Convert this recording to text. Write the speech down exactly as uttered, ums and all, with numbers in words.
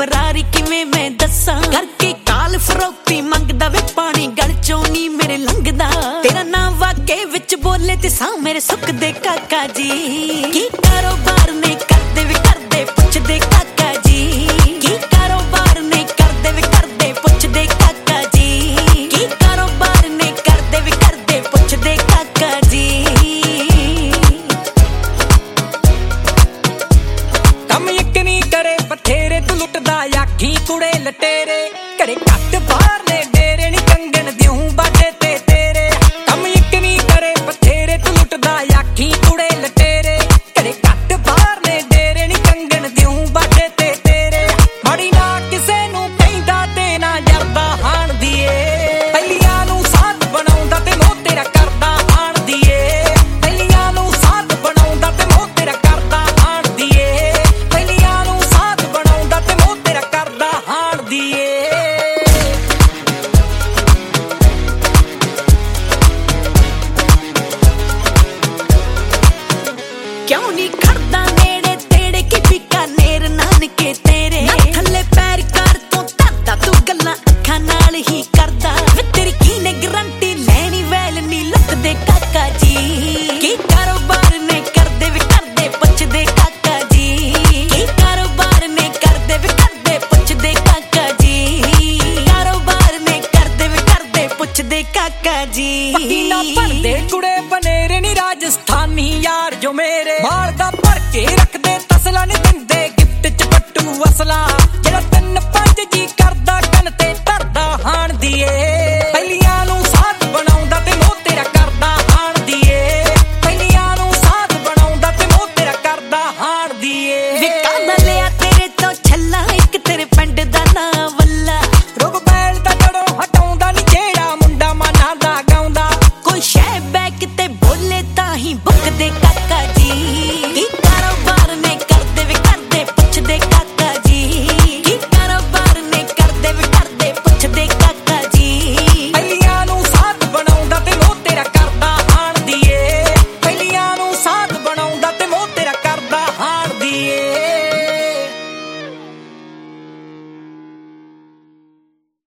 Ferrari ਕਿਵੇਂ ਮੈਂ ਦੱਸਾਂ ਕਰਕੇ ਕਾਲ ਫਰੋਤੀ ਮੰਗਦਾ ਵੇ ਪਾਣੀ ਗਲ ਚੋਂ ਨੀ ਮੇਰੇ ਲੰਘਦਾ ਤੇਰਾ ਨਾਂ ਵਾਕੇ ਵਿੱਚ ਬੋਲੇ ਤੇ ਸਾਂ ਮੇਰੇ ਸੁੱਖ ਦੇ ਕਾਕਾ ਜੀ ਕੀ ਕਾਰੋਬਾਰ ਨੇ ਕਰਦੇ ਵੇ ਕਰਦੇ ਪੁੱਛਦੇ ਕਾਕਾ ਜੀ ਕੀ ਕਾਰੋਬਾਰ ਨੇ ਕਰਦੇ ਵੇ ਕਰਦੇ ਪੁੱਛਦੇ ਕਾਕਾ ਜੀ ਕੀ ਕਾਰੋਬਾਰ ਨੇ ਕਰਦੇ ਵੇ ਕਰਦੇ ਪੁੱਛਦੇ ਕਾਕਾ ਜੀ ਕੰਮ ਇੱਕ ਨਹੀਂ ਕਰੇ ਬਥੇਰੇ ਤੂੰ ਲੁੱਟਦਾ ਆਖੀ ਕੁੜੇ ਲਟੇਰੇ ਘਰੇ ਘੱਟ ਬਾਹਰ ਨੇ ਡੇਰੇ ਨੀ ਕੰਗਣ ਦਿਉ ਬਾਡੇ ਤੇ ਤੇਰੇ ਕੰਮ ਇੱਕ ਨਹੀਂ ਕਰੇ ਬਥੇਰੇ ਤੂੰ ਲੁੱਟਦਾ ਆਖੀ ਕੁੜੇ ਲਟੇਰੇ ਘਰੇ ਘੱਟ ਬਾਹਰ ਨੇ ਡੇਰੇ ਨੀ ਕੰਗਣ ਦਿਉ ਬਾਡੇ ਤੇ ਤੇਰੇ ਮਾੜੀ ਨਾ ਕਿਸੇ ਨੂੰ ਕਹਿੰਦਾ ਤੇ ਨਾ ਡਰਦਾ ਹਾਣ ਦੀਏ ਪਹਿਲੀਆਂ ਨੂੰ ਸਾਥ ਬਣਾਉਂਦਾ ਤੇ ਮੋਹ ਤੇਰਾ ਕਰਦਾ ਹਾਣ ਦੀਏ ਪਹਿਲੀਆਂ ਨੂੰ ਸਾਥ ਬਣਾਉਂਦਾ ਤੇ ਮੋਹ ਤੇਰਾ ਕਰਦਾ ਹਾਣ ਦੀਏ ਪਹਿਲੀਆਂ ਨੂੰ ਸਾਥ ਬਣਾਉਂਦਾ ਤੇ ਮੋਹ ਤੇਰਾ ਕਰਦਾ ਹਾਣ ਦੀਏ ਕਿਉਂ ਨੀ ਖੜਦਾ ਨੇੜੇ ਤੇੜੇ ਕਿ ਬੀਕਾਨੇਰ ਨਾਨਕੇ ਤੇਰੇ ਨਾ ਥੱਲੇ ਪੈਰ ਕਰ ਤੋਂ ਧਰਦਾ ਤੂੰ ਗੱਲਾਂ ਅੱਖਾਂ ਨਾਲ ਹੀ ਕਰਦਾ ਵੇ ਤੇਰੀ ਕੀ ਨੇ ਗਰੰਟੀ ਲੈਣੀ ਵੈਲ ਨੀ ਲੱਕਦੇ ਕਾਕਾ ਜੀ ਕੀ ਕਾਰੋਬਾਰ ਨੇ ਕਰਦੇ ਵੇ ਕਰਦੇ ਪੁੱਛਦੇ ਕਾਕਾ ਜੀ ਕੀ ਕਾਰੋਬਾਰ ਨੇ ਕਰਦੇ ਵੇ ਕਰਦੇ ਪੁੱਛਦੇ ਕਾਕਾ ਜੀ ਕਾਰੋਬਾਰ ਨੇ ਕਰਦੇ ਵੇ ਕਰਦੇ ਪੁੱਛਦੇ ਕਾਕਾ ਜੀ ਪੱਟੀ ਨਾ ਭਰਦੇ ਕੁੜੇ ਬਨੇਰੇ ਨੀ ਰਾਜਸਥਾਨੀ ਯਾਰ ਜੋ ਮੇਰੇ ਮਾਲ ਦਾ ਭਰ ਕੇ ਰੱਖਦੇ ਤਸਲਾ ਨੀ ਦਿੰਦੇ ਗਿਫਟ ਚ ਪੱਟੂ ਅਸਲਾ ਜਿਹੜਾ ਤਿੰਨ ਪੰਜ ਜੀ ਕਰਦਾ ਕੰਨ ਤੇ ਧਰਦਾ ਹਾਣ ਦੀਏ